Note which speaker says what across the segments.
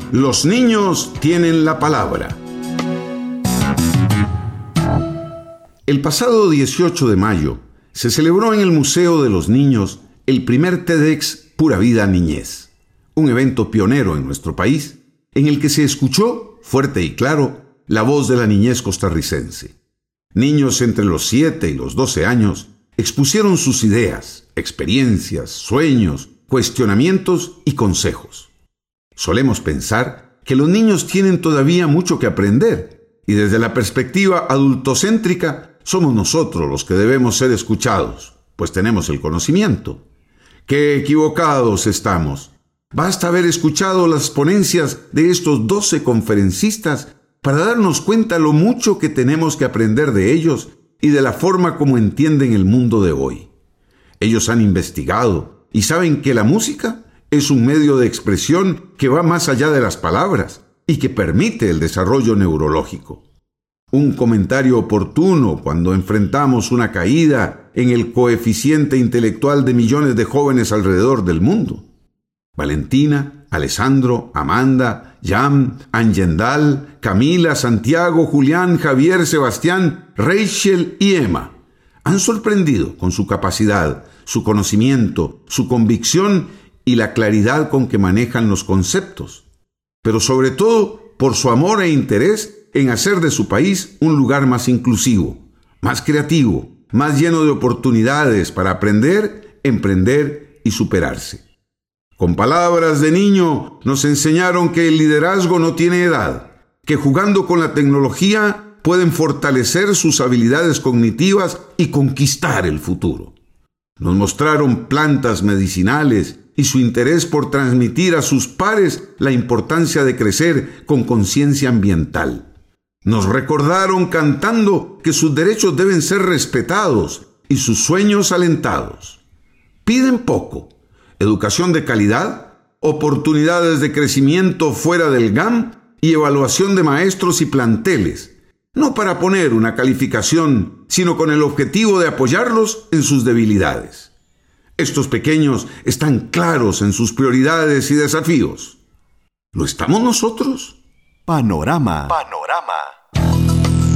Speaker 1: Los niños tienen la palabra. El pasado 18 de mayo se celebró en el Museo de los Niños el primer TEDx Pura Vida Niñez, un evento pionero en nuestro país en el que se escuchó, fuerte y claro, la voz de la niñez costarricense. Niños entre los 7 y los 12 años expusieron sus ideas, experiencias, sueños, cuestionamientos y consejos. Solemos pensar que los niños tienen todavía mucho que aprender y desde la perspectiva adultocéntrica somos nosotros los que debemos ser escuchados, pues tenemos el conocimiento. ¡Qué equivocados estamos! Basta haber escuchado las ponencias de estos 12 conferencistas para darnos cuenta lo mucho que tenemos que aprender de ellos y de la forma como entienden el mundo de hoy. Ellos han investigado y saben que la música es un medio de expresión que va más allá de las palabras y que permite el desarrollo neurológico. Un comentario oportuno cuando enfrentamos una caída en el coeficiente intelectual de millones de jóvenes alrededor del mundo. Valentina, Alessandro, Amanda, Jan, Angendal, Camila, Santiago, Julián, Javier, Sebastián, Rachel y Emma han sorprendido con su capacidad, su conocimiento, su convicción y la claridad con que manejan los conceptos, pero sobre todo por su amor e interés en hacer de su país un lugar más inclusivo, más creativo, más lleno de oportunidades para aprender, emprender y superarse. Con palabras de niño nos enseñaron que el liderazgo no tiene edad, que jugando con la tecnología pueden fortalecer sus habilidades cognitivas y conquistar el futuro. Nos mostraron plantas medicinales y su interés por transmitir a sus pares la importancia de crecer con conciencia ambiental. Nos recordaron cantando que sus derechos deben ser respetados y sus sueños alentados. Piden poco: educación de calidad, oportunidades de crecimiento fuera del GAM y evaluación de maestros y planteles, no para poner una calificación, sino con el objetivo de apoyarlos en sus debilidades. Estos pequeños están claros en sus prioridades y desafíos. ¿Lo estamos nosotros?
Speaker 2: Panorama.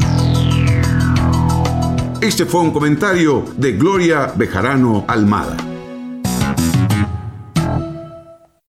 Speaker 1: Este fue un comentario de Gloria Bejarano Almada.